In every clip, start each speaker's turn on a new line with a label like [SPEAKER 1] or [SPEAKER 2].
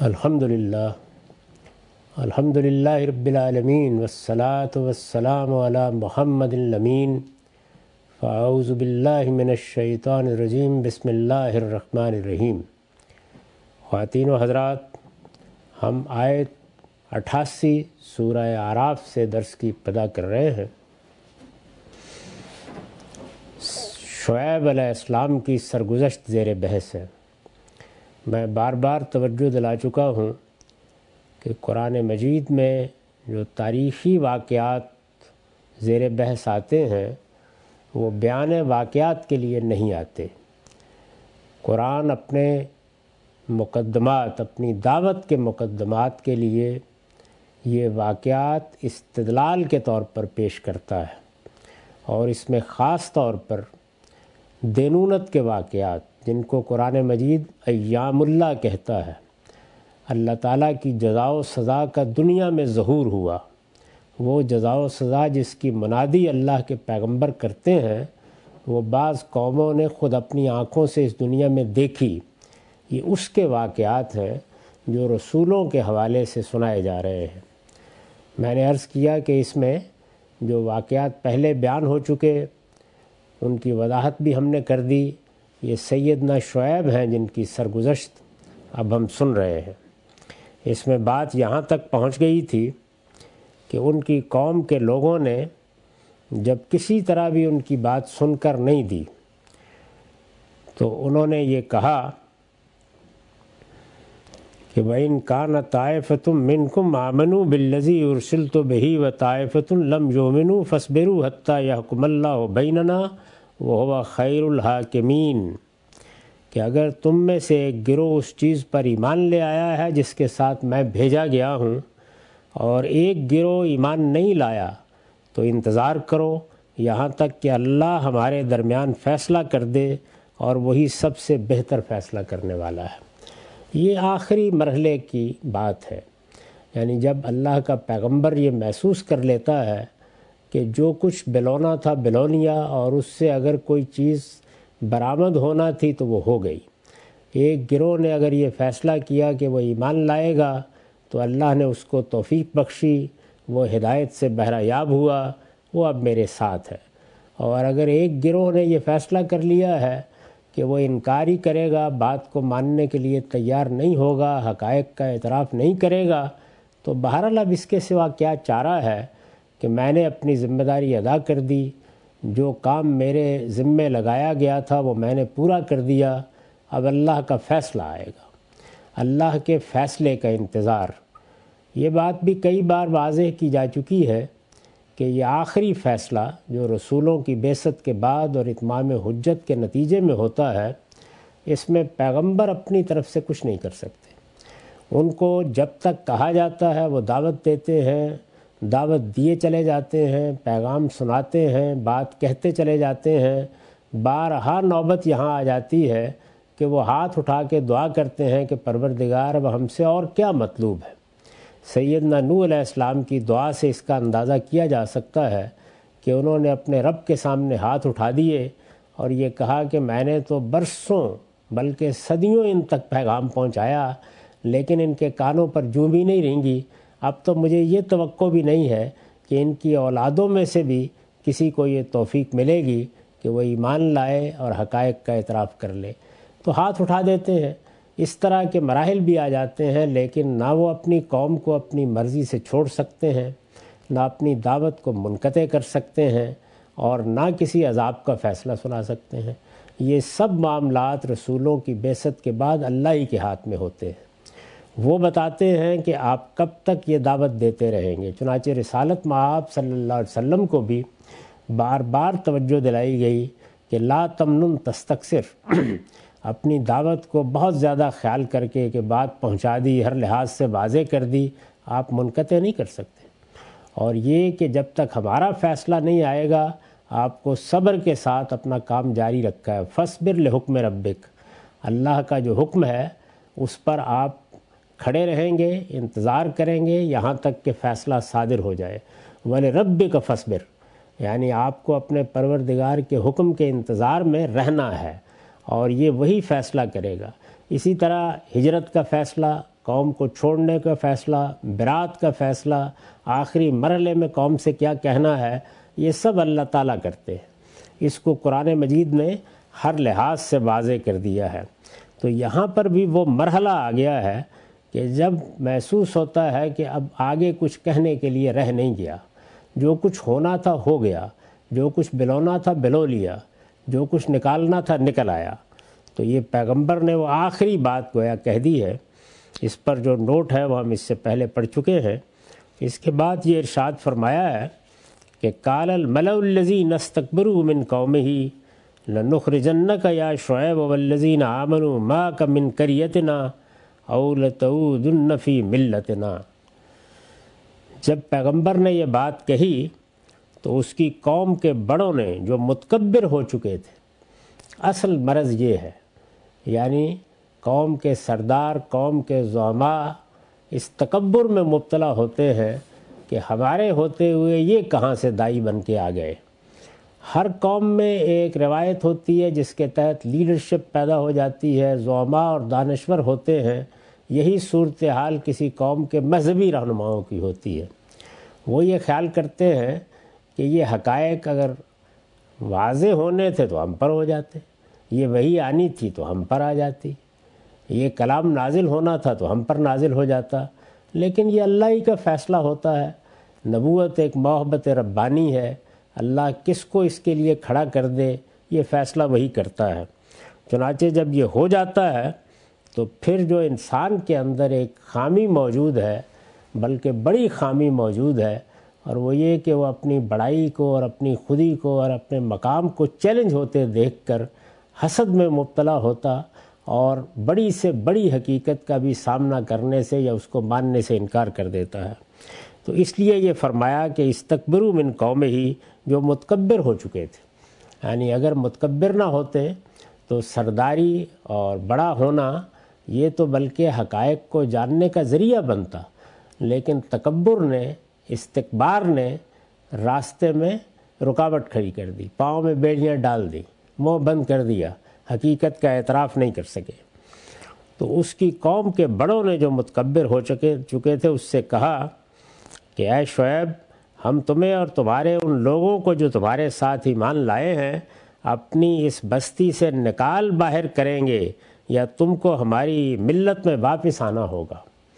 [SPEAKER 1] الحمدللہ الحمدللہ رب العالمین والصلاة والسلام علی محمد الامین فاعوذ باللہ من الشیطان الرجیم بسم اللہ الرحمن الرحیم۔ خواتین و حضرات، ہم آیت 88 سورہ اعراف سے درس کی ابتدا کر رہے ہیں۔ شعیب علیہ السلام کی سرگزشت زیر بحث ہے۔ میں بار بار توجہ دلا چکا ہوں کہ قرآن مجید میں جو تاریخی واقعات زیر بحث آتے ہیں وہ بیان واقعات کے لیے نہیں آتے۔ قرآن اپنے مقدمات، اپنی دعوت کے مقدمات کے لیے یہ واقعات استدلال کے طور پر پیش کرتا ہے، اور اس میں خاص طور پر دینونت کے واقعات، جن کو قرآن مجید ایام اللہ کہتا ہے، اللہ تعالیٰ کی جزا و سزا کا دنیا میں ظہور ہوا، وہ جزا و سزا جس کی منادی اللہ کے پیغمبر کرتے ہیں، وہ بعض قوموں نے خود اپنی آنکھوں سے اس دنیا میں دیکھی۔ یہ اس کے واقعات ہیں جو رسولوں کے حوالے سے سنائے جا رہے ہیں۔ میں نے عرض کیا کہ اس میں جو واقعات پہلے بیان ہو چکے ان کی وضاحت بھی ہم نے کر دی۔ یہ سیدنا شعیب ہیں جن کی سرگزشت اب ہم سن رہے ہیں۔ اس میں بات یہاں تک پہنچ گئی تھی کہ ان کی قوم کے لوگوں نے جب کسی طرح بھی ان کی بات سن کر نہیں دی تو انہوں نے یہ کہا کہ وَإِن كَانَ طَائِفَةٌ مِّنكُمْ آمَنُوا بِالَّذِي أُرْسِلْتُ بِهِ وَطَائِفَةٌ لَّمْ يُؤْمِنُوا فَاصْبِرُوا حَتَّى يَحْكُمَ اللَّهُ بَيْنَنَا وَهُوَ خَيْرُ الْحَاكِمِينَ، کہ اگر تم میں سے ایک گروہ اس چیز پر ایمان لے آیا ہے جس کے ساتھ میں بھیجا گیا ہوں، اور ایک گروہ ایمان نہیں لایا، تو انتظار کرو یہاں تک کہ اللہ ہمارے درمیان فیصلہ کر دے، اور وہی سب سے بہتر فیصلہ کرنے والا ہے۔ یہ آخری مرحلے کی بات ہے، یعنی جب اللہ کا پیغمبر یہ محسوس کر لیتا ہے کہ جو کچھ بلونا تھا بلو لیا، اور اس سے اگر کوئی چیز برآمد ہونا تھی تو وہ ہو گئی۔ ایک گروہ نے اگر یہ فیصلہ کیا کہ وہ ایمان لائے گا تو اللہ نے اس کو توفیق بخشی، وہ ہدایت سے بہرہ یاب ہوا، وہ اب میرے ساتھ ہے۔ اور اگر ایک گروہ نے یہ فیصلہ کر لیا ہے کہ وہ انکار ہی کرے گا، بات کو ماننے کے لیے تیار نہیں ہوگا، حقائق کا اعتراف نہیں کرے گا، تو بہرحال اب اس کے سوا کیا چارہ ہے کہ میں نے اپنی ذمہ داری ادا کر دی، جو کام میرے ذمے لگایا گیا تھا وہ میں نے پورا کر دیا، اب اللہ کا فیصلہ آئے گا، اللہ کے فیصلے کا انتظار۔ یہ بات بھی کئی بار واضح کی جا چکی ہے کہ یہ آخری فیصلہ جو رسولوں کی بعثت کے بعد اور اتمام حجت کے نتیجے میں ہوتا ہے، اس میں پیغمبر اپنی طرف سے کچھ نہیں کر سکتے۔ ان کو جب تک کہا جاتا ہے وہ دعوت دیتے ہیں، دعوت دیے چلے جاتے ہیں، پیغام سناتے ہیں، بات کہتے چلے جاتے ہیں۔ بارہا نوبت یہاں آ جاتی ہے کہ وہ ہاتھ اٹھا کے دعا کرتے ہیں کہ پروردگار اب ہم سے اور کیا مطلوب ہے۔ سیدنا نوح علیہ السلام کی دعا سے اس کا اندازہ کیا جا سکتا ہے کہ انہوں نے اپنے رب کے سامنے ہاتھ اٹھا دیے اور یہ کہا کہ میں نے تو برسوں بلکہ صدیوں ان تک پیغام پہنچایا، لیکن ان کے کانوں پر جوں بھی نہیں رینگی۔ اب تو مجھے یہ توقع بھی نہیں ہے کہ ان کی اولادوں میں سے بھی کسی کو یہ توفیق ملے گی کہ وہ ایمان لائے اور حقائق کا اعتراف کر لے، تو ہاتھ اٹھا دیتے ہیں۔ اس طرح کے مراحل بھی آ جاتے ہیں، لیکن نہ وہ اپنی قوم کو اپنی مرضی سے چھوڑ سکتے ہیں، نہ اپنی دعوت کو منقطع کر سکتے ہیں، اور نہ کسی عذاب کا فیصلہ سنا سکتے ہیں۔ یہ سب معاملات رسولوں کی بعثت کے بعد اللہ ہی کے ہاتھ میں ہوتے ہیں۔ وہ بتاتے ہیں کہ آپ کب تک یہ دعوت دیتے رہیں گے۔ چنانچہ رسالت مآب صلی اللہ علیہ وسلم کو بھی بار بار توجہ دلائی گئی کہ لا تمنن تستکثر، اپنی دعوت کو بہت زیادہ خیال کر کے کہ بات پہنچا دی، ہر لحاظ سے واضح کر دی، آپ منقطع نہیں کر سکتے۔ اور یہ کہ جب تک ہمارا فیصلہ نہیں آئے گا آپ کو صبر کے ساتھ اپنا کام جاری رکھا ہے۔ فاصبر لحکم ربک، اللہ کا جو حکم ہے اس پر آپ کھڑے رہیں گے، انتظار کریں گے یہاں تک کہ فیصلہ صادر ہو جائے۔ وَلِرَبِّكَ فَاصْبِرْ، یعنی آپ کو اپنے پروردگار کے حکم کے انتظار میں رہنا ہے، اور یہ وہی فیصلہ کرے گا۔ اسی طرح ہجرت کا فیصلہ قوم کو چھوڑنے کا فیصلہ، برات کا فیصلہ، آخری مرحلے میں قوم سے کیا کہنا ہے، یہ سب اللہ تعالیٰ کرتے ہیں۔ اس کو قرآن مجید نے ہر لحاظ سے واضح کر دیا ہے۔ تو یہاں پر بھی وہ مرحلہ آ گیا ہے کہ جب محسوس ہوتا ہے کہ اب آگے کچھ کہنے کے لیے رہ نہیں گیا، جو کچھ ہونا تھا ہو گیا، جو کچھ بلونا تھا بلو لیا، جو کچھ نکالنا تھا نکل آیا۔ تو یہ پیغمبر نے وہ آخری بات گویا کہہ دی ہے۔ اس پر جو نوٹ ہے وہ ہم اس سے پہلے پڑھ چکے ہیں۔ اس کے بعد یہ ارشاد فرمایا ہے کہ قال الملأ الذین استکبروا من قومہ لنخرجنک یا شعیب والذین آمنوا معک من قریتنا او لتعودن فی ملتنا۔ جب پیغمبر نے یہ بات کہی تو اس کی قوم کے بڑوں نے جو متکبر ہو چکے تھے، اصل مرض یہ ہے، یعنی قوم کے سردار، قوم کے زعماء اس تکبر میں مبتلا ہوتے ہیں کہ ہمارے ہوتے ہوئے یہ کہاں سے دائی بن کے آ گئے۔ ہر قوم میں ایک روایت ہوتی ہے جس کے تحت لیڈرشپ پیدا ہو جاتی ہے، زعماء اور دانشور ہوتے ہیں۔ یہی صورتحال کسی قوم کے مذہبی رہنماؤں کی ہوتی ہے۔ وہ یہ خیال کرتے ہیں کہ یہ حقائق اگر واضح ہونے تھے تو ہم پر ہو جاتے، یہ وحی آنی تھی تو ہم پر آ جاتی، یہ کلام نازل ہونا تھا تو ہم پر نازل ہو جاتا۔ لیکن یہ اللہ ہی کا فیصلہ ہوتا ہے۔ نبوت ایک محبت ربانی ہے، اللہ کس کو اس کے لیے کھڑا کر دے یہ فیصلہ وہی کرتا ہے۔ چنانچہ جب یہ ہو جاتا ہے تو پھر جو انسان کے اندر ایک خامی موجود ہے، بلکہ بڑی خامی موجود ہے، اور وہ یہ کہ وہ اپنی بڑائی کو اور اپنی خودی کو اور اپنے مقام کو چیلنج ہوتے دیکھ کر حسد میں مبتلا ہوتا اور بڑی سے بڑی حقیقت کا بھی سامنا کرنے سے یا اس کو ماننے سے انکار کر دیتا ہے۔ تو اس لیے یہ فرمایا کہ استکبروا من قومہ، جو متکبر ہو چکے تھے، یعنی اگر متکبر نہ ہوتے تو سرداری اور بڑا ہونا یہ تو بلکہ حقائق کو جاننے کا ذریعہ بنتا، لیکن تکبر نے، استکبار نے راستے میں رکاوٹ کھڑی کر دی، پاؤں میں بیڑیاں ڈال دی، منہ بند کر دیا، حقیقت کا اعتراف نہیں کر سکے۔ تو اس کی قوم کے بڑوں نے جو متکبر ہو چکے تھے اس سے کہا کہ اے شعیب، ہم تمہیں اور تمہارے ان لوگوں کو جو تمہارے ساتھ ایمان لائے ہیں اپنی اس بستی سے نکال باہر کریں گے یا تم کو ہماری ملت میں واپس آنا ہوگا۔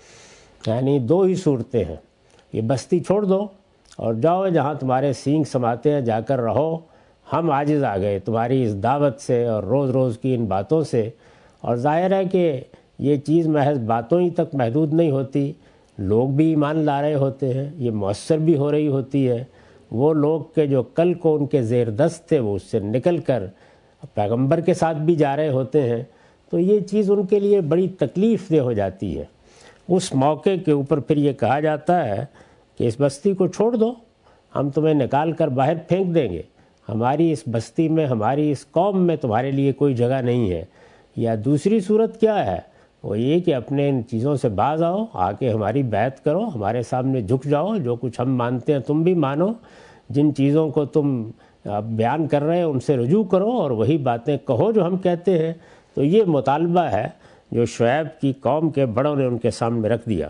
[SPEAKER 1] یعنی دو ہی صورتیں ہیں، یہ بستی چھوڑ دو اور جاؤ جہاں تمہارے سینگ سماتے ہیں جا کر رہو، ہم عاجز آ گئے تمہاری اس دعوت سے اور روز روز کی ان باتوں سے۔ اور ظاہر ہے کہ یہ چیز محض باتوں ہی تک محدود نہیں ہوتی، لوگ بھی ایمان لا رہے ہوتے ہیں، یہ مؤثر بھی ہو رہی ہوتی ہے۔ وہ لوگ کے جو کل کو ان کے زیر دست تھے وہ اس سے نکل کر پیغمبر کے ساتھ بھی جا رہے ہوتے ہیں، تو یہ چیز ان کے لیے بڑی تکلیف دہ ہو جاتی ہے۔ اس موقع کے اوپر پھر یہ کہا جاتا ہے کہ اس بستی کو چھوڑ دو، ہم تمہیں نکال کر باہر پھینک دیں گے، ہماری اس بستی میں، ہماری اس قوم میں تمہارے لیے کوئی جگہ نہیں ہے۔ یا دوسری صورت کیا ہے، وہ یہ کہ اپنے ان چیزوں سے باز آؤ، آ کے ہماری بیعت کرو، ہمارے سامنے جھک جاؤ، جو کچھ ہم مانتے ہیں تم بھی مانو، جن چیزوں کو تم بیان کر رہے ہیں ان سے رجوع کرو اور وہی باتیں کہو جو ہم کہتے ہیں۔ تو یہ مطالبہ ہے جو شعیب کی قوم کے بڑوں نے ان کے سامنے رکھ دیا۔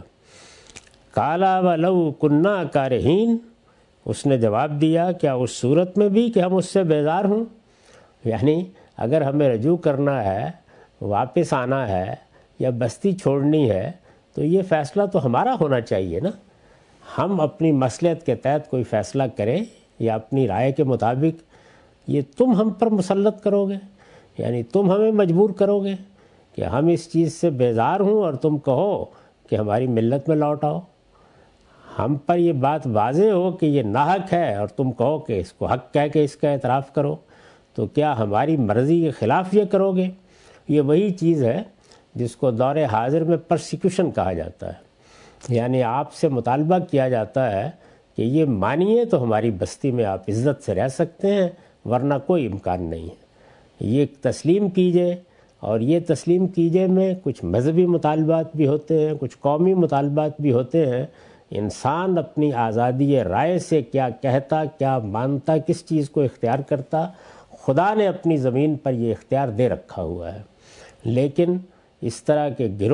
[SPEAKER 1] قَالَ وَلَوْ كُنَّا كَارِهِينَ، اس نے جواب دیا کیا اس صورت میں بھی کہ ہم اس سے بیزار ہوں، یعنی اگر ہمیں رجوع کرنا ہے، واپس آنا ہے یا بستی چھوڑنی ہے تو یہ فیصلہ تو ہمارا ہونا چاہیے نا، ہم اپنی مصلحت کے تحت کوئی فیصلہ کریں یا اپنی رائے کے مطابق، یہ تم ہم پر مسلط کرو گے، یعنی تم ہمیں مجبور کرو گے کہ ہم اس چیز سے بیزار ہوں اور تم کہو کہ ہماری ملت میں لوٹ آؤ۔ ہم پر یہ بات واضح ہو کہ یہ ناحق ہے اور تم کہو کہ اس کو حق کہہ کے اس کا اعتراف کرو، تو کیا ہماری مرضی کے خلاف یہ کرو گے؟ یہ وہی چیز ہے جس کو دور حاضر میں پرسیکیوشن کہا جاتا ہے، یعنی آپ سے مطالبہ کیا جاتا ہے کہ یہ مانیے تو ہماری بستی میں آپ عزت سے رہ سکتے ہیں، ورنہ کوئی امکان نہیں ہے، یہ تسلیم کیجئے۔ اور یہ تسلیم کیجئے میں کچھ مذہبی مطالبات بھی ہوتے ہیں، کچھ قومی مطالبات بھی ہوتے ہیں۔ انسان اپنی آزادی رائے سے کیا کہتا، کیا مانتا، کس چیز کو اختیار کرتا، خدا نے اپنی زمین پر یہ اختیار دے رکھا ہوا ہے۔ لیکن اس طرح کے گروہ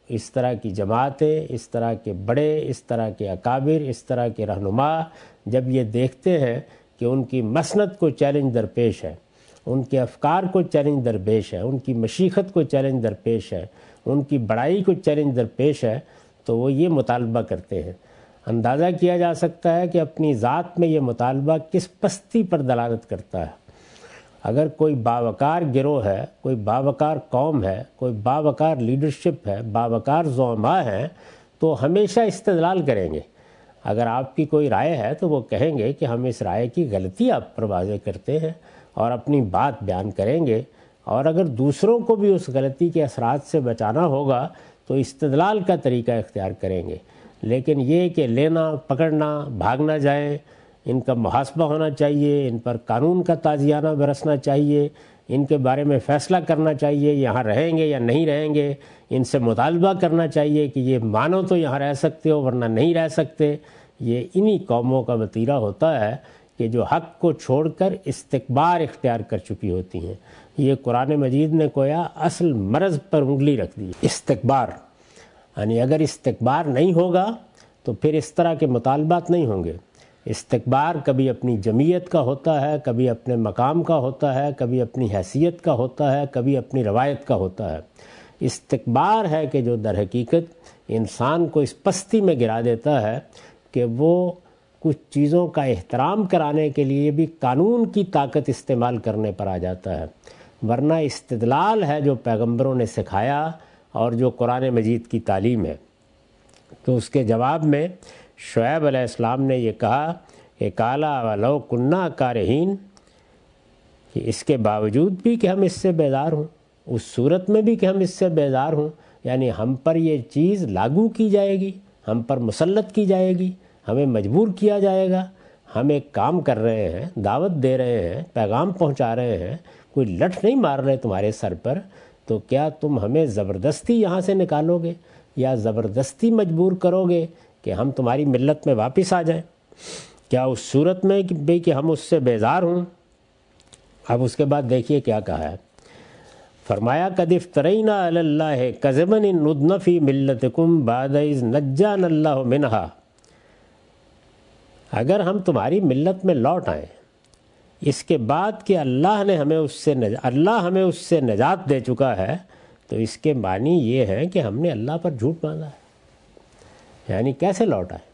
[SPEAKER 1] اس طرح کی جماعتیں، اس طرح کے بڑے، اس طرح کے اکابر، اس طرح کے رہنما جب یہ دیکھتے ہیں کہ ان کی مسند کو چیلنج درپیش ہے، ان کے افکار کو چیلنج درپیش ہے، ان کی مشیخت کو چیلنج درپیش ہے، ان کی بڑائی کو چیلنج درپیش ہے، تو وہ یہ مطالبہ کرتے ہیں۔ اندازہ کیا جا سکتا ہے کہ اپنی ذات میں یہ مطالبہ کس پستی پر دلالت کرتا ہے۔ اگر کوئی باوقار گروہ ہے، کوئی باوقار قوم ہے، کوئی باوقار لیڈرشپ ہے، باوقار زعماء ہیں، تو ہمیشہ استدلال کریں گے۔ اگر آپ کی کوئی رائے ہے تو وہ کہیں گے کہ ہم اس رائے کی غلطی آپ پر واضح کرتے ہیں اور اپنی بات بیان کریں گے، اور اگر دوسروں کو بھی اس غلطی کے اثرات سے بچانا ہوگا تو استدلال کا طریقہ اختیار کریں گے۔ لیکن یہ کہ لینا، پکڑنا، بھاگنا جائیں، ان کا محاسبہ ہونا چاہیے، ان پر قانون کا تازیانہ برسنا چاہیے، ان کے بارے میں فیصلہ کرنا چاہیے، یہاں رہیں گے یا نہیں رہیں گے، ان سے مطالبہ کرنا چاہیے کہ یہ مانو تو یہاں رہ سکتے ہو ورنہ نہیں رہ سکتے، یہ انہی قوموں کا وتیرہ ہوتا ہے کہ جو حق کو چھوڑ کر استکبار اختیار کر چکی ہوتی ہیں۔ یہ قرآن مجید نے گویا اصل مرض پر انگلی رکھ دی، استکبار۔ یعنی اگر استکبار نہیں ہوگا تو پھر اس طرح کے مطالبات نہیں ہوں گے۔ استکبار کبھی اپنی جمعیت کا ہوتا ہے، کبھی اپنے مقام کا ہوتا ہے، کبھی اپنی حیثیت کا ہوتا ہے، کبھی اپنی روایت کا ہوتا ہے۔ استکبار ہے کہ جو در حقیقت انسان کو اس پستی میں گرا دیتا ہے کہ وہ کچھ چیزوں کا احترام کرانے کے لیے بھی قانون کی طاقت استعمال کرنے پر آ جاتا ہے، ورنہ استدلال ہے جو پیغمبروں نے سکھایا اور جو قرآن مجید کی تعلیم ہے۔ تو اس کے جواب میں شعیب علیہ السلام نے یہ کہا کہ کالا ولو کنہ کارہین، کہ اس کے باوجود بھی کہ ہم اس سے بیزار ہوں، اس صورت میں بھی کہ ہم اس سے بیزار ہوں، یعنی ہم پر یہ چیز لاگو کی جائے گی، ہم پر مسلط کی جائے گی، ہمیں مجبور کیا جائے گا، ہم ایک کام کر رہے ہیں، دعوت دے رہے ہیں، پیغام پہنچا رہے ہیں، کوئی لٹھ نہیں مار رہے تمہارے سر پر، تو کیا تم ہمیں زبردستی یہاں سے نکالو گے یا زبردستی مجبور کرو گے کہ ہم تمہاری ملت میں واپس آ جائیں؟ کیا اس صورت میں بھی کہ ہم اس سے بیزار ہوں؟ اب اس کے بعد دیکھیے کیا کہا ہے، فرمایا قد افترینا علی اللہ کذبا ان ندن فی ملتکم بعد اذ نجانا اللہ منہا، اگر ہم تمہاری ملت میں لوٹ آئیں اس کے بعد کہ اللہ ہمیں اس سے نجات دے چکا ہے، تو اس کے معنی یہ ہے کہ ہم نے اللہ پر جھوٹ باندھا ہے۔ یعنی کیسے لوٹ آئیں؟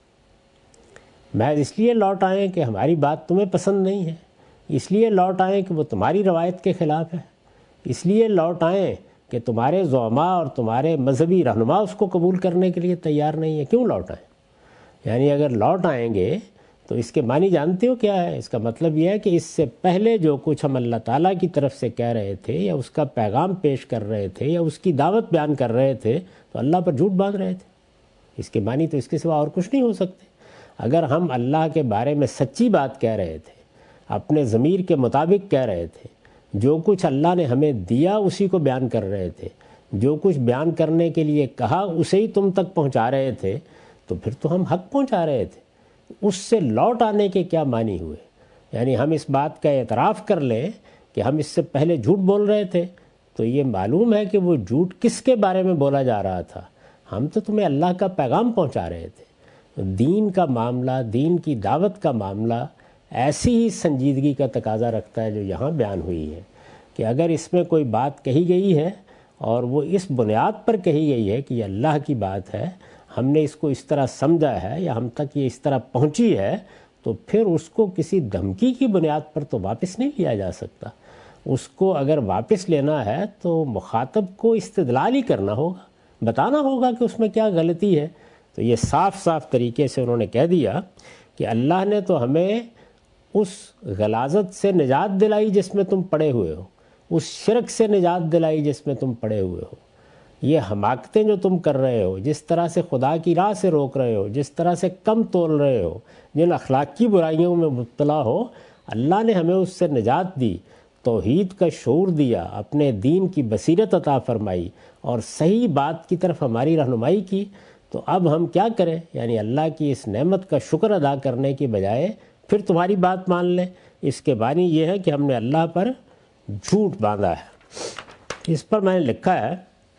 [SPEAKER 1] محض اس لیے لوٹ آئیں کہ ہماری بات تمہیں پسند نہیں ہے، اس لیے لوٹ آئیں کہ وہ تمہاری روایت کے خلاف ہے، اس لیے لوٹ آئیں کہ تمہارے زعماء اور تمہارے مذہبی رہنما اس کو قبول کرنے کے لیے تیار نہیں ہے، کیوں لوٹ آئیں؟ یعنی اگر لوٹ آئیں گے تو اس کے معنی جانتے ہو کیا ہے؟ اس کا مطلب یہ ہے کہ اس سے پہلے جو کچھ ہم اللہ تعالیٰ کی طرف سے کہہ رہے تھے یا اس کا پیغام پیش کر رہے تھے یا اس کی دعوت بیان کر رہے تھے تو اللہ پر جھوٹ باندھ رہے تھے۔ اس کے معنی تو اس کے سوا اور کچھ نہیں ہو سکتے۔ اگر ہم اللہ کے بارے میں سچی بات کہہ رہے تھے، اپنے ضمیر کے مطابق کہہ رہے تھے، جو کچھ اللہ نے ہمیں دیا اسی کو بیان کر رہے تھے، جو کچھ بیان کرنے کے لیے کہا اسے ہی تم تک پہنچا رہے تھے، تو پھر تو ہم حق پہنچا رہے تھے۔ اس سے لوٹ آنے کے کیا معنی ہوئے؟ یعنی ہم اس بات کا اعتراف کر لیں کہ ہم اس سے پہلے جھوٹ بول رہے تھے، تو یہ معلوم ہے کہ وہ جھوٹ کس کے بارے میں بولا جا رہا تھا؟ ہم تو تمہیں اللہ کا پیغام پہنچا رہے تھے۔ دین کا معاملہ، دین کی دعوت کا معاملہ ایسی ہی سنجیدگی کا تقاضا رکھتا ہے جو یہاں بیان ہوئی ہے، کہ اگر اس میں کوئی بات کہی گئی ہے اور وہ اس بنیاد پر کہی گئی ہے کہ یہ اللہ کی بات ہے، ہم نے اس کو اس طرح سمجھا ہے یا ہم تک یہ اس طرح پہنچی ہے، تو پھر اس کو کسی دھمکی کی بنیاد پر تو واپس نہیں لیا جا سکتا۔ اس کو اگر واپس لینا ہے تو مخاطب کو استدلال ہی کرنا ہوگا، بتانا ہوگا کہ اس میں کیا غلطی ہے۔ تو یہ صاف صاف طریقے سے انہوں نے کہہ دیا کہ اللہ نے تو ہمیں اس غلاظت سے نجات دلائی جس میں تم پڑے ہوئے ہو، اس شرک سے نجات دلائی جس میں تم پڑے ہوئے ہو۔ یہ حماقتیں جو تم کر رہے ہو، جس طرح سے خدا کی راہ سے روک رہے ہو، جس طرح سے کم تول رہے ہو، جن اخلاقی برائیوں میں مبتلا ہو، اللہ نے ہمیں اس سے نجات دی، توحید کا شعور دیا، اپنے دین کی بصیرت عطا فرمائی اور صحیح بات کی طرف ہماری رہنمائی کی، تو اب ہم کیا کریں؟ یعنی اللہ کی اس نعمت کا شکر ادا کرنے کی بجائے پھر تمہاری بات مان لیں۔ اس کے معنی یہ ہے کہ ہم نے اللہ پر جھوٹ باندھا ہے۔ اس پر میں نے لکھا ہے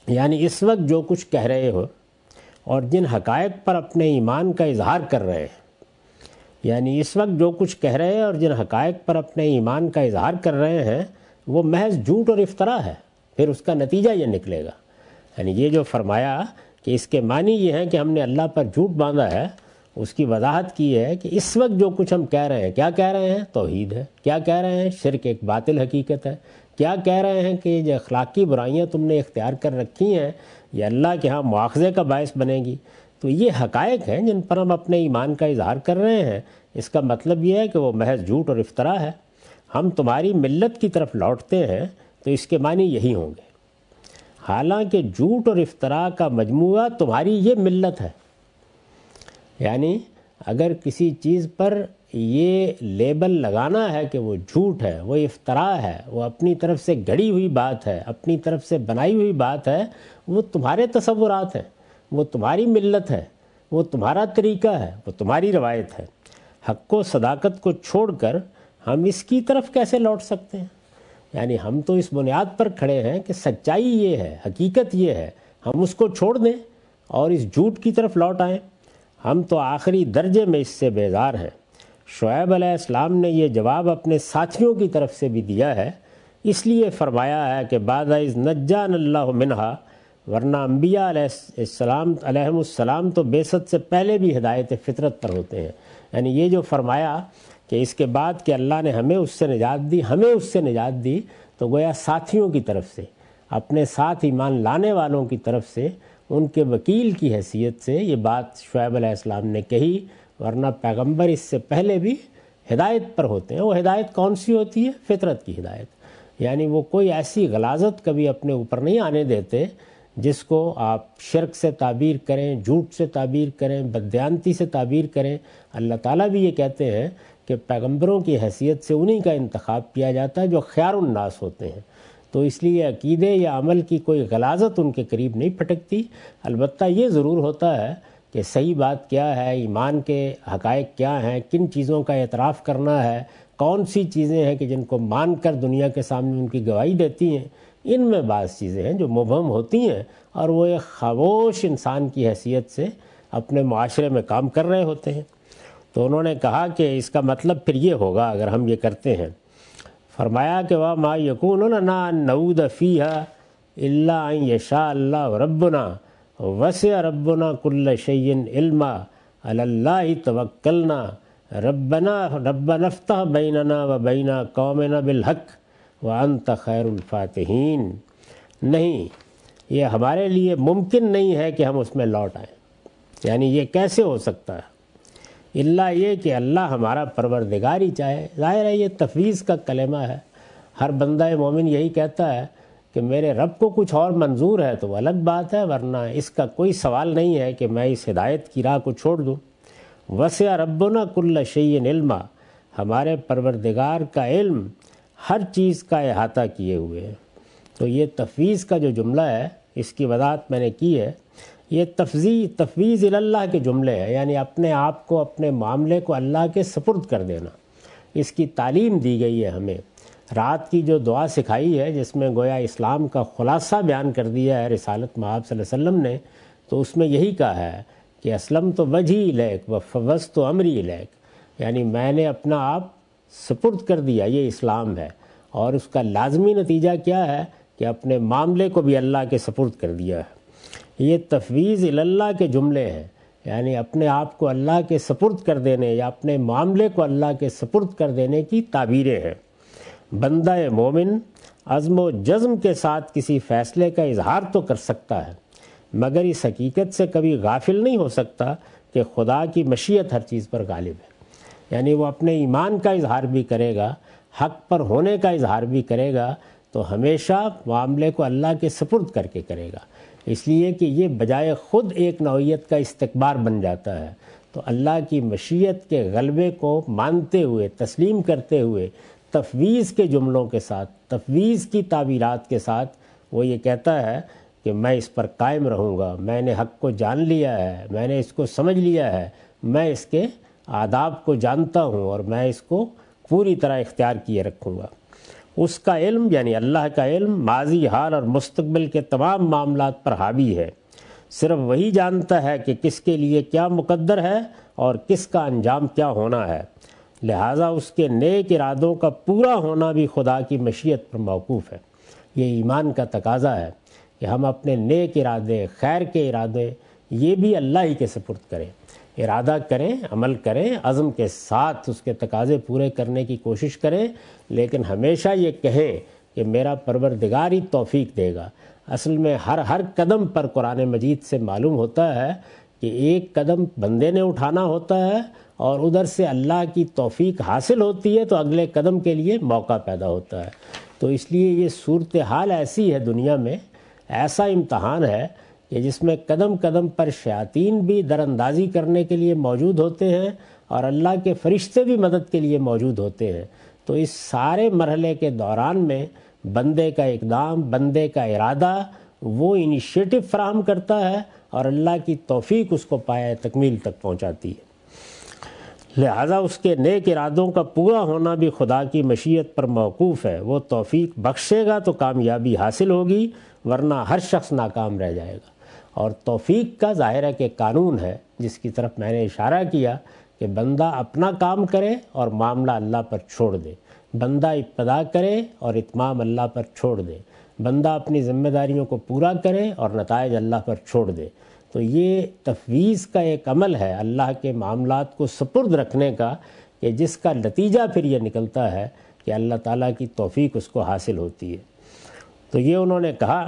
[SPEAKER 1] یعنی اس وقت جو کچھ کہہ رہے ہو اور جن حقائق پر اپنے ایمان کا اظہار کر رہے ہیں، یعنی اس وقت جو کچھ کہہ رہے ہیں اور جن حقائق پر اپنے ایمان کا اظہار کر رہے ہیں وہ محض جھوٹ اور افطرا ہے، پھر اس کا نتیجہ یہ نکلے گا۔ یعنی یہ جو فرمایا کہ اس کے معنی یہ ہیں کہ ہم نے اللہ پر جھوٹ باندھا ہے، اس کی وضاحت کی ہے کہ اس وقت جو کچھ ہم کہہ رہے ہیں، کیا کہہ رہے ہیں؟ توحید ہے۔ کیا کہہ رہے ہیں؟ شرک ایک باطل حقیقت ہے۔ کیا کہہ رہے ہیں کہ جو اخلاقی برائیاں تم نے اختیار کر رکھی ہیں یہ اللہ کے ہاں مواخذے کا باعث بنے گی۔ تو یہ حقائق ہیں جن پر ہم اپنے ایمان کا اظہار کر رہے ہیں، اس کا مطلب یہ ہے کہ وہ محض جھوٹ اور افطرا ہے۔ ہم تمہاری ملت کی طرف لوٹتے ہیں تو اس کے معنی یہی ہوں گے، حالانکہ جھوٹ اور افطرا کا مجموعہ تمہاری یہ ملت ہے۔ یعنی اگر کسی چیز پر یہ لیبل لگانا ہے کہ وہ جھوٹ ہے، وہ افطرا ہے، وہ اپنی طرف سے گھڑی ہوئی بات ہے، اپنی طرف سے بنائی ہوئی بات ہے، وہ تمہارے تصورات ہیں، وہ تمہاری ملت ہے، وہ تمہارا طریقہ ہے، وہ تمہاری روایت ہے۔ حق و صداقت کو چھوڑ کر ہم اس کی طرف کیسے لوٹ سکتے ہیں؟ یعنی ہم تو اس بنیاد پر کھڑے ہیں کہ سچائی یہ ہے، حقیقت یہ ہے، ہم اس کو چھوڑ دیں اور اس جھوٹ کی طرف لوٹ آئیں۔ ہم تو آخری درجے میں اس سے بیزار ہیں۔ شعیب علیہ السلام نے یہ جواب اپنے ساتھیوں کی طرف سے بھی دیا ہے، اس لیے فرمایا ہے کہ بعد از نجان اللہ منہا، ورنہ انبیاء علیہم السلام تو بعثت سے پہلے بھی ہدایت فطرت پر ہوتے ہیں۔ یعنی یہ جو فرمایا کہ اس کے بعد کہ اللہ نے ہمیں اس سے نجات دی تو گویا ساتھیوں کی طرف سے، اپنے ساتھ ایمان لانے والوں کی طرف سے، ان کے وکیل کی حیثیت سے یہ بات شعیب علیہ السلام نے کہی، ورنہ پیغمبر اس سے پہلے بھی ہدایت پر ہوتے ہیں۔ وہ ہدایت کون سی ہوتی ہے؟ فطرت کی ہدایت۔ یعنی وہ کوئی ایسی غلاظت کبھی اپنے اوپر نہیں آنے دیتے جس کو آپ شرک سے تعبیر کریں، جھوٹ سے تعبیر کریں، بددیانتی سے تعبیر کریں۔ اللہ تعالیٰ بھی یہ کہتے ہیں کہ پیغمبروں کی حیثیت سے انہی کا انتخاب کیا جاتا ہے جو خیار الناس ہوتے ہیں۔ تو اس لیے عقیدے یا عمل کی کوئی غلاظت ان کے قریب نہیں پھٹکتی۔ البتہ یہ ضرور ہوتا ہے کہ صحیح بات کیا ہے، ایمان کے حقائق کیا ہیں، کن چیزوں کا اعتراف کرنا ہے، کون سی چیزیں ہیں کہ جن کو مان کر دنیا کے سامنے ان کی گواہی دیتی ہیں۔ ان میں بعض چیزیں ہیں جو مبہم ہوتی ہیں اور وہ ایک خاموش انسان کی حیثیت سے اپنے معاشرے میں کام کر رہے ہوتے ہیں۔ تو انہوں نے کہا کہ اس کا مطلب پھر یہ ہوگا اگر ہم یہ کرتے ہیں۔ فرمایا کہ وَمَا يَكُونُ لَنَا أَن نَّعُودَ فِيهَا إِلَّا أَن يَشَاءَ اللَّهُ رَبُّنَا وَسِعَ رَبُّنَا كُلَّ شَيْءٍ عِلْمًا عَلَى اللَّهِ تَوَكَّلْنَا رَبَّنَا افْتَحْ بَيْنَنَا وَبَيْنَ قَوْمِنَا بِالْحَقِّ وَأَنْتَ خَيْرُ الْفَاتِحِينَ۔ نہیں، یہ ہمارے لیے ممکن نہیں ہے کہ ہم اس میں لوٹ آئیں۔ یعنی یہ کیسے ہو سکتا ہے؟ اللہ یہ کہ اللہ ہمارا پروردگار ہی چاہے۔ ظاہر ہے یہ تفویض کا کلمہ ہے، ہر بندہ مومن یہی کہتا ہے کہ میرے رب کو کچھ اور منظور ہے تو وہ الگ بات ہے، ورنہ اس کا کوئی سوال نہیں ہے کہ میں اس ہدایت کی راہ کو چھوڑ دوں۔ وسع ربنا کل شیء علما، ہمارے پروردگار کا علم ہر چیز کا احاطہ کیے ہوئے ہے۔ تو یہ تفویض کا جو جملہ ہے اس کی وضاحت میں نے کی ہے، یہ تفویض اللہ کے جملے ہیں، یعنی اپنے آپ کو، اپنے معاملے کو اللہ کے سپرد کر دینا۔ اس کی تعلیم دی گئی ہے ہمیں۔ رات کی جو دعا سکھائی ہے جس میں گویا اسلام کا خلاصہ بیان کر دیا ہے رسالت مآب صلی اللہ علیہ وسلم نے، تو اس میں یہی کہا ہے کہ اسلمت وجہی الیک وفوضت امری الیک، یعنی میں نے اپنا آپ سپرد کر دیا، یہ اسلام ہے۔ اور اس کا لازمی نتیجہ کیا ہے کہ اپنے معاملے کو بھی اللہ کے سپرد کر دیا ہے۔ یہ تفویض اللہ کے جملے ہیں، یعنی اپنے آپ کو اللہ کے سپرد کر دینے یا اپنے معاملے کو اللہ کے سپرد کر دینے کی تعبیریں ہیں۔ بندہ مومن عزم و جزم کے ساتھ کسی فیصلے کا اظہار تو کر سکتا ہے، مگر اس حقیقت سے کبھی غافل نہیں ہو سکتا کہ خدا کی مشیت ہر چیز پر غالب ہے۔ یعنی وہ اپنے ایمان کا اظہار بھی کرے گا، حق پر ہونے کا اظہار بھی کرے گا، تو ہمیشہ معاملے کو اللہ کے سپرد کر کے کرے گا، اس لیے کہ یہ بجائے خود ایک نوعیت کا استکبار بن جاتا ہے۔ تو اللہ کی مشیت کے غلبے کو مانتے ہوئے، تسلیم کرتے ہوئے، تفویض کے جملوں کے ساتھ، تفویض کی تعبیرات کے ساتھ وہ یہ کہتا ہے کہ میں اس پر قائم رہوں گا، میں نے حق کو جان لیا ہے، میں نے اس کو سمجھ لیا ہے، میں اس کے آداب کو جانتا ہوں اور میں اس کو پوری طرح اختیار کیے رکھوں گا۔ اس کا علم یعنی اللہ کا علم ماضی، حال اور مستقبل کے تمام معاملات پر حاوی ہے۔ صرف وہی جانتا ہے کہ کس کے لیے کیا مقدر ہے اور کس کا انجام کیا ہونا ہے، لہٰذا اس کے نیک ارادوں کا پورا ہونا بھی خدا کی مشیت پر موقوف ہے۔ یہ ایمان کا تقاضا ہے کہ ہم اپنے نیک ارادے، خیر کے ارادے، یہ بھی اللہ ہی کے سپرد کریں، ارادہ کریں، عمل کریں، عزم کے ساتھ اس کے تقاضے پورے کرنے کی کوشش کریں، لیکن ہمیشہ یہ کہیں کہ میرا پروردگار ہی توفیق دے گا۔ اصل میں ہر قدم پر قرآن مجید سے معلوم ہوتا ہے کہ ایک قدم بندے نے اٹھانا ہوتا ہے اور ادھر سے اللہ کی توفیق حاصل ہوتی ہے تو اگلے قدم کے لیے موقع پیدا ہوتا ہے۔ تو اس لیے یہ صورتحال ایسی ہے دنیا میں، ایسا امتحان ہے کہ جس میں قدم قدم پر شیاطین بھی در اندازی کرنے کے لیے موجود ہوتے ہیں اور اللہ کے فرشتے بھی مدد کے لیے موجود ہوتے ہیں۔ تو اس سارے مرحلے کے دوران میں بندے کا اقدام، بندے کا ارادہ وہ انیشیٹو فراہم کرتا ہے اور اللہ کی توفیق اس کو پایہ تکمیل تک پہنچاتی ہے۔ لہٰذا اس کے نیک ارادوں کا پورا ہونا بھی خدا کی مشیت پر موقوف ہے۔ وہ توفیق بخشے گا تو کامیابی حاصل ہوگی، ورنہ ہر شخص ناکام رہ جائے گا۔ اور توفیق کا ظاہر ہے کہ قانون ہے، جس کی طرف میں نے اشارہ کیا کہ بندہ اپنا کام کرے اور معاملہ اللہ پر چھوڑ دے، بندہ ابتدا کرے اور اتمام اللہ پر چھوڑ دے، بندہ اپنی ذمہ داریوں کو پورا کرے اور نتائج اللہ پر چھوڑ دے۔ تو یہ تفویض کا ایک عمل ہے اللہ کے معاملات کو سپرد رکھنے کا، کہ جس کا نتیجہ پھر یہ نکلتا ہے کہ اللہ تعالیٰ کی توفیق اس کو حاصل ہوتی ہے۔ تو یہ انہوں نے کہا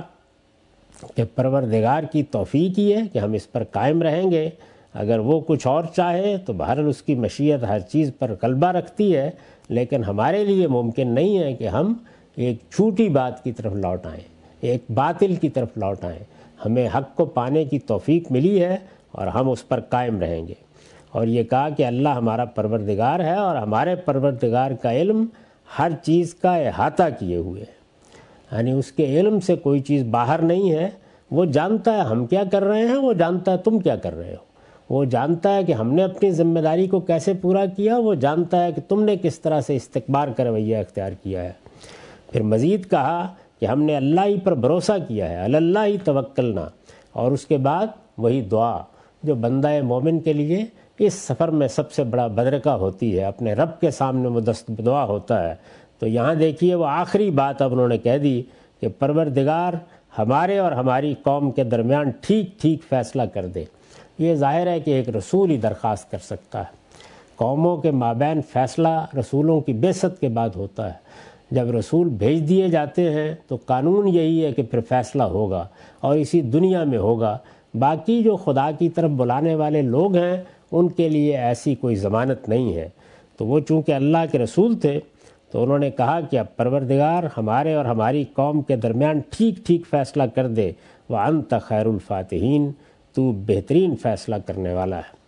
[SPEAKER 1] کہ پروردگار کی توفیق ہی ہے کہ ہم اس پر قائم رہیں گے، اگر وہ کچھ اور چاہے تو بہرحال اس کی مشیت ہر چیز پر غلبہ رکھتی ہے، لیکن ہمارے لیے ممکن نہیں ہے کہ ہم ایک جھوٹی بات کی طرف لوٹ آئیں، ایک باطل کی طرف لوٹ آئیں۔ ہمیں حق کو پانے کی توفیق ملی ہے اور ہم اس پر قائم رہیں گے۔ اور یہ کہا کہ اللہ ہمارا پروردگار ہے اور ہمارے پروردگار کا علم ہر چیز کا احاطہ کیے ہوئے ہے، یعنی اس کے علم سے کوئی چیز باہر نہیں ہے۔ وہ جانتا ہے ہم کیا کر رہے ہیں، وہ جانتا ہے تم کیا کر رہے ہو، وہ جانتا ہے کہ ہم نے اپنی ذمہ داری کو کیسے پورا کیا، وہ جانتا ہے کہ تم نے کس طرح سے استکبار کا رویہ اختیار کیا ہے۔ پھر مزید کہا کہ ہم نے اللہ ہی پر بھروسہ کیا ہے، اللہ ہی توکلنا، اور اس کے بعد وہی دعا جو بندہ مومن کے لیے اس سفر میں سب سے بڑا بدرقہ ہوتی ہے، اپنے رب کے سامنے وہ دست دعا ہوتا ہے۔ تو یہاں دیکھیے وہ آخری بات اب انہوں نے کہہ دی کہ پروردگار ہمارے اور ہماری قوم کے درمیان ٹھیک ٹھیک فیصلہ کر دے۔ یہ ظاہر ہے کہ ایک رسول ہی درخواست کر سکتا ہے۔ قوموں کے مابین فیصلہ رسولوں کی بعثت کے بعد ہوتا ہے۔ جب رسول بھیج دیے جاتے ہیں تو قانون یہی ہے کہ پھر فیصلہ ہوگا اور اسی دنیا میں ہوگا۔ باقی جو خدا کی طرف بلانے والے لوگ ہیں ان کے لیے ایسی کوئی ضمانت نہیں ہے۔ تو وہ چونکہ اللہ کے رسول تھے تو انہوں نے کہا کہ اب پروردگار ہمارے اور ہماری قوم کے درمیان ٹھیک ٹھیک فیصلہ کر دے، وَأَنْتَ خَيْرُ الْفَاتِحِينَ، تو بہترین فیصلہ کرنے والا ہے۔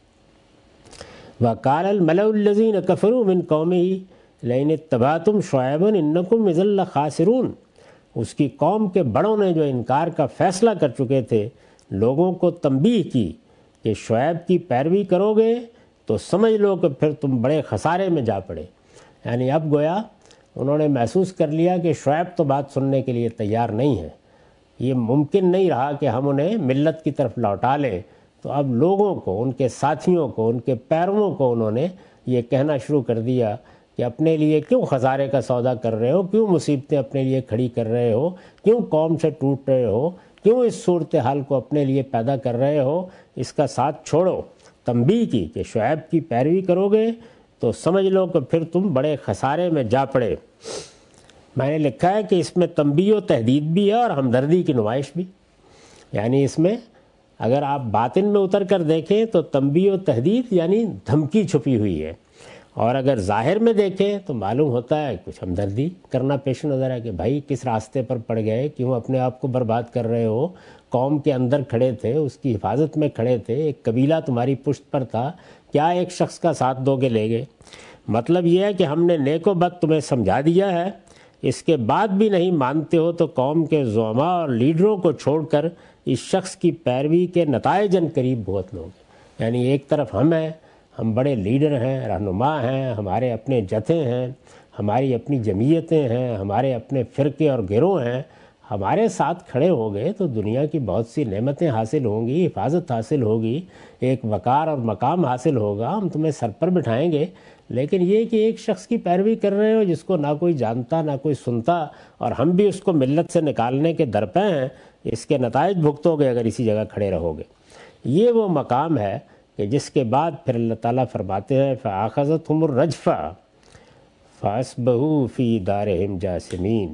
[SPEAKER 1] وَقَالَ الْمَلَأُ الَّذِينَ كَفَرُوا مِنْ قَوْمِهِ لَئِنِ اتَّبَعْتُمْ شُعَيْبًا إِنَّكُمْ إِذًا لَخَاسِرُونَ۔ اس کی قوم کے بڑوں نے جو انکار کا فیصلہ کر چکے تھے، لوگوں کو تنبیہ کی کہ شعیب کی پیروی کرو گے تو سمجھ لو کہ پھر تم بڑے خسارے میں جا پڑے۔ یعنی اب گویا انہوں نے محسوس کر لیا کہ شعیب تو بات سننے کے لیے تیار نہیں ہے، یہ ممکن نہیں رہا کہ ہم انہیں ملت کی طرف لوٹا لیں۔ تو اب لوگوں کو، ان کے ساتھیوں کو، ان کے پیرووں کو انہوں نے یہ کہنا شروع کر دیا کہ اپنے لیے کیوں خسارے کا سودا کر رہے ہو، کیوں مصیبتیں اپنے لیے کھڑی کر رہے ہو، کیوں قوم سے ٹوٹ رہے ہو، کیوں اس صورتحال کو اپنے لیے پیدا کر رہے ہو، اس کا ساتھ چھوڑو۔ تنبیہ کی کہ شعیب کی پیروی کرو گے تو سمجھ لو کہ پھر تم بڑے خسارے میں جا پڑے۔ میں نے لکھا ہے کہ اس میں تنبیہ و تہدید بھی ہے اور ہمدردی کی نمائش بھی، یعنی اس میں اگر آپ باطن میں اتر کر دیکھیں تو تنبیہ و تہدید یعنی دھمکی چھپی ہوئی ہے، اور اگر ظاہر میں دیکھیں تو معلوم ہوتا ہے کچھ ہمدردی کرنا پیش نظر ہے کہ بھائی کس راستے پر پڑ گئے، کیوں اپنے آپ کو برباد کر رہے ہو، قوم کے اندر کھڑے تھے، اس کی حفاظت میں کھڑے تھے، ایک قبیلہ تمہاری پشت پر تھا، کیا ایک شخص کا ساتھ دو گے لے گئے؟ مطلب یہ ہے کہ ہم نے نیک و بد تمہیں سمجھا دیا ہے، اس کے بعد بھی نہیں مانتے ہو تو قوم کے زعماء اور لیڈروں کو چھوڑ کر اس شخص کی پیروی کے نتائج ان قریب بھگت لو گے۔ یعنی ایک طرف ہم ہیں، ہم بڑے لیڈر ہیں، رہنما ہیں، ہمارے اپنے جتھے ہیں، ہماری اپنی جمعیتیں ہیں، ہمارے اپنے فرقے اور گروہ ہیں، ہمارے ساتھ کھڑے ہو گئے تو دنیا کی بہت سی نعمتیں حاصل ہوں گی، حفاظت حاصل ہوگی، ایک وقار اور مقام حاصل ہوگا، ہم تمہیں سر پر بٹھائیں گے۔ لیکن یہ کہ ایک شخص کی پیروی کر رہے ہو جس کو نہ کوئی جانتا نہ کوئی سنتا، اور ہم بھی اس کو ملت سے نکالنے کے درپے ہیں، اس کے نتائج بھگتو گے اگر اسی جگہ کھڑے رہو گے۔ یہ وہ مقام ہے کہ جس کے بعد پھر اللہ تعالیٰ فرماتے ہیں فَأَخَذَتْهُمُ الرَّجْفَةُ فَأَصْبَحُوا فِي دَارِهِمْ جَاثِمِينَ،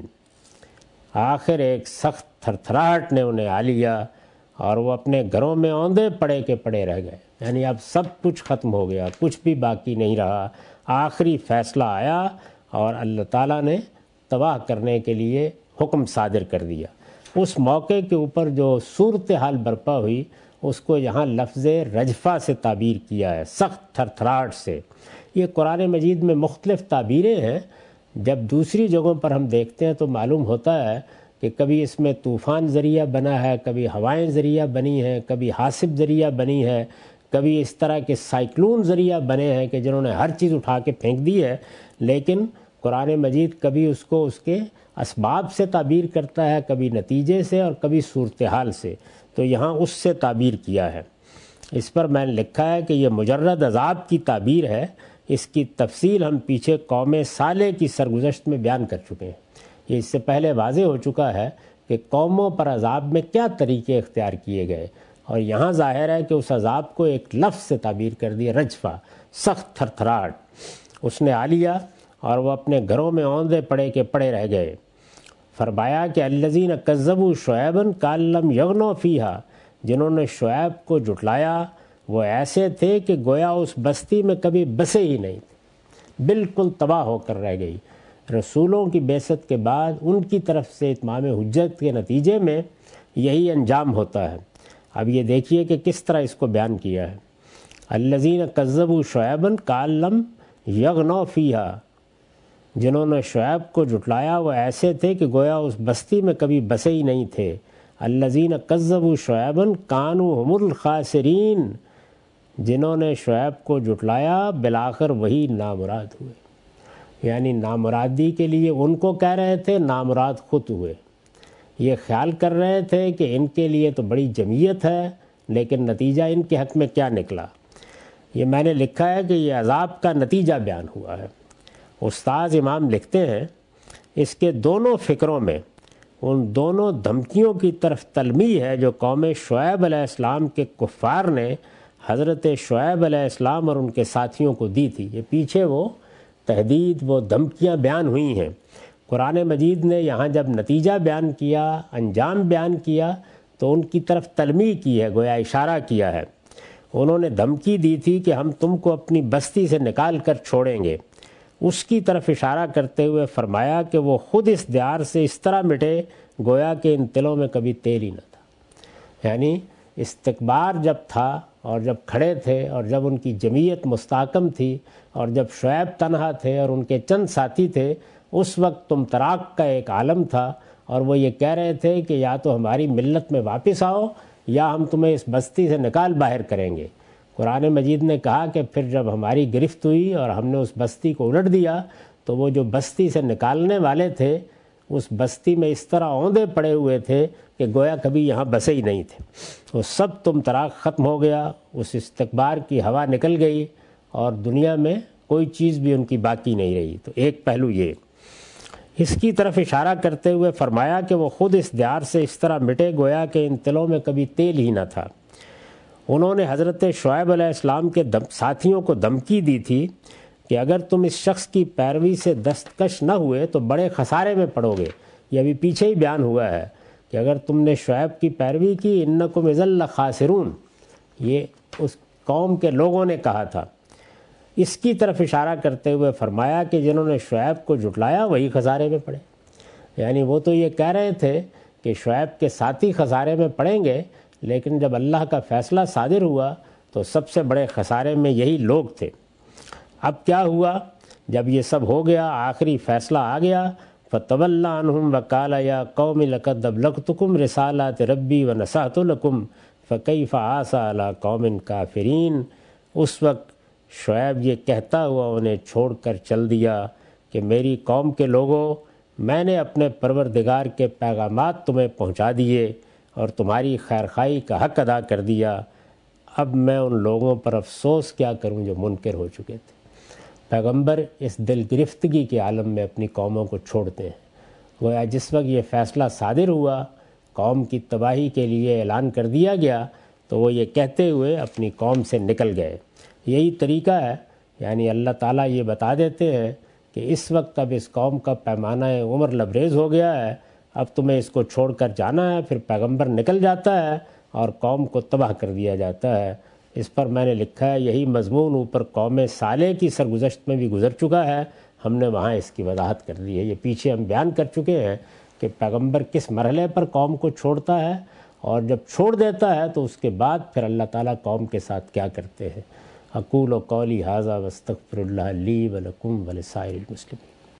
[SPEAKER 1] آخر ایک سخت تھرتھراہٹ نے انہیں آ لیا اور وہ اپنے گھروں میں اوندے پڑے کے پڑے رہ گئے۔ یعنی اب سب کچھ ختم ہو گیا، کچھ بھی باقی نہیں رہا، آخری فیصلہ آیا اور اللہ تعالیٰ نے تباہ کرنے کے لیے حکم صادر کر دیا۔ اس موقع کے اوپر جو صورتحال برپا ہوئی اس کو یہاں لفظ رجفہ سے تعبیر کیا ہے، سخت تھرتھراہٹ سے۔ یہ قرآن مجید میں مختلف تعبیریں ہیں، جب دوسری جگہوں پر ہم دیکھتے ہیں تو معلوم ہوتا ہے کہ کبھی اس میں طوفان ذریعہ بنا ہے، کبھی ہوائیں ذریعہ بنی ہیں، کبھی حاصب ذریعہ بنی ہے، کبھی اس طرح کے سائیکلون ذریعہ بنے ہیں کہ جنہوں نے ہر چیز اٹھا کے پھینک دی ہے۔ لیکن قرآن مجید کبھی اس کو اس کے اسباب سے تعبیر کرتا ہے، کبھی نتیجے سے اور کبھی صورتحال سے، تو یہاں اس سے تعبیر کیا ہے۔ اس پر میں نے لکھا ہے کہ یہ مجرد عذاب کی تعبیر ہے، اس کی تفصیل ہم پیچھے قوم صالح کی سرگزشت میں بیان کر چکے ہیں۔ یہ اس سے پہلے واضح ہو چکا ہے کہ قوموں پر عذاب میں کیا طریقے اختیار کیے گئے، اور یہاں ظاہر ہے کہ اس عذاب کو ایک لفظ سے تعبیر کر دیا، رجفہ، سخت تھرتھراہٹ اس نے آ لیا اور وہ اپنے گھروں میں اوندے پڑے کے پڑے رہ گئے۔ فرمایا کہ الذین کذبوا شعیبا کأن لم یغنوا فیہا، جنہوں نے شعیب کو جھٹلایا وہ ایسے تھے کہ گویا اس بستی میں کبھی بسے ہی نہیں تھے، بالکل تباہ ہو کر رہ گئی۔ رسولوں کی بعثت کے بعد ان کی طرف سے اتمام حجت کے نتیجے میں یہی انجام ہوتا ہے۔ اب یہ دیکھیے کہ کس طرح اس کو بیان کیا ہے۔ الذین کذبوا شعیبا کأن لم یغنوا فیہا، جنہوں نے شعیب کو جھٹلایا وہ ایسے تھے کہ گویا اس بستی میں کبھی بسے ہی نہیں تھے۔ الذین کذبوا شعیبا کانوا هم الخاسرین، جنہوں نے شعیب کو جھٹلایا بالآخر وہی نامراد ہوئے۔ یعنی نامرادی کے لیے ان کو کہہ رہے تھے، نامراد خود ہوئے۔ یہ خیال کر رہے تھے کہ ان کے لیے تو بڑی جمعیت ہے، لیکن نتیجہ ان کے حق میں کیا نکلا۔ یہ میں نے لکھا ہے کہ یہ عذاب کا نتیجہ بیان ہوا ہے۔ استاذ امام لکھتے ہیں اس کے دونوں فکروں میں ان دونوں دھمکیوں کی طرف تلمیح ہے جو قوم شعیب علیہ السلام کے کفار نے حضرت شعیب علیہ السلام اور ان کے ساتھیوں کو دی تھی۔ یہ پیچھے وہ تہدید، وہ دھمکیاں بیان ہوئی ہیں۔ قرآن مجید نے یہاں جب نتیجہ بیان کیا، انجام بیان کیا، تو ان کی طرف تلمیح کی ہے، گویا اشارہ کیا ہے۔ انہوں نے دھمکی دی تھی کہ ہم تم کو اپنی بستی سے نکال کر چھوڑیں گے، اس کی طرف اشارہ کرتے ہوئے فرمایا کہ وہ خود اس دیار سے اس طرح مٹے گویا کہ ان تلوں میں کبھی تیل ہی نہ تھا۔ یعنی استکبار جب تھا اور جب کھڑے تھے اور جب ان کی جمعیت مستحکم تھی اور جب شعیب تنہا تھے اور ان کے چند ساتھی تھے، اس وقت تم طراق کا ایک عالم تھا، اور وہ یہ کہہ رہے تھے کہ یا تو ہماری ملت میں واپس آؤ یا ہم تمہیں اس بستی سے نکال باہر کریں گے۔ قرآن مجید نے کہا کہ پھر جب ہماری گرفت ہوئی اور ہم نے اس بستی کو الٹ دیا تو وہ جو بستی سے نکالنے والے تھے اس بستی میں اس طرح اوندے پڑے ہوئے تھے کہ گویا کبھی یہاں بسے ہی نہیں تھے۔ وہ سب تم طراق ختم ہو گیا، اس استکبار کی ہوا نکل گئی اور دنیا میں کوئی چیز بھی ان کی باقی نہیں رہی۔ تو ایک پہلو یہ، اس کی طرف اشارہ کرتے ہوئے فرمایا کہ وہ خود اس دیار سے اس طرح مٹے گویا کہ ان تلوں میں کبھی تیل ہی نہ تھا۔ انہوں نے حضرت شعیب علیہ السلام کے ساتھیوں کو دھمکی دی تھی کہ اگر تم اس شخص کی پیروی سے دستکش نہ ہوئے تو بڑے خسارے میں پڑو گے۔ یہ ابھی پیچھے ہی بیان ہوا ہے کہ اگر تم نے شعیب کی پیروی کی انکم اذا لخاسرون، یہ اس قوم کے لوگوں نے کہا تھا۔ اس کی طرف اشارہ کرتے ہوئے فرمایا کہ جنہوں نے شعیب کو جھٹلایا وہی خسارے میں پڑے۔ یعنی وہ تو یہ کہہ رہے تھے کہ شعیب کے ساتھی خسارے میں پڑیں گے، لیکن جب اللہ کا فیصلہ صادر ہوا تو سب سے بڑے خسارے میں یہی لوگ تھے۔ اب کیا ہوا جب یہ سب ہو گیا، آخری فیصلہ آ گیا، فَتَوَلَّ عَنْهُمْ وَقَالَ يَا قَوْمِ لَقَدْ أَبْلَغْتُكُمْ رِسَالَاتِ رَبِّي وَنَصَحْتُ لَكُمْ فَكَيْفَ عَصَىٰ عَلَىٰ قَوْمٍ كَافِرِينَ۔ اس وقت شعیب یہ کہتا ہوا انہیں چھوڑ کر چل دیا کہ میری قوم کے لوگوں، میں نے اپنے پروردگار کے پیغامات تمہیں پہنچا دیے اور تمہاری خیرخواہی کا حق ادا کر دیا، اب میں ان لوگوں پر افسوس کیا کروں جو منکر ہو چکے تھے۔ پیغمبر اس دل گرفتگی کے عالم میں اپنی قوموں کو چھوڑتے ہیں۔ گویا جس وقت یہ فیصلہ صادر ہوا، قوم کی تباہی کے لیے اعلان کر دیا گیا، تو وہ یہ کہتے ہوئے اپنی قوم سے نکل گئے۔ یہی طریقہ ہے، یعنی اللہ تعالیٰ یہ بتا دیتے ہیں کہ اس وقت اب اس قوم کا پیمانہ عمر لبریز ہو گیا ہے، اب تمہیں اس کو چھوڑ کر جانا ہے۔ پھر پیغمبر نکل جاتا ہے اور قوم کو تباہ کر دیا جاتا ہے۔ اس پر میں نے لکھا ہے یہی مضمون اوپر قوم صالح کی سرگزشت میں بھی گزر چکا ہے، ہم نے وہاں اس کی وضاحت کر دی ہے۔ یہ پیچھے ہم بیان کر چکے ہیں کہ پیغمبر کس مرحلے پر قوم کو چھوڑتا ہے، اور جب چھوڑ دیتا ہے تو اس کے بعد پھر اللہ تعالیٰ قوم کے ساتھ کیا کرتے ہیں۔ اقول قولی ھذا واستغفر اللہ لی ولکم ولسائر المسلمین۔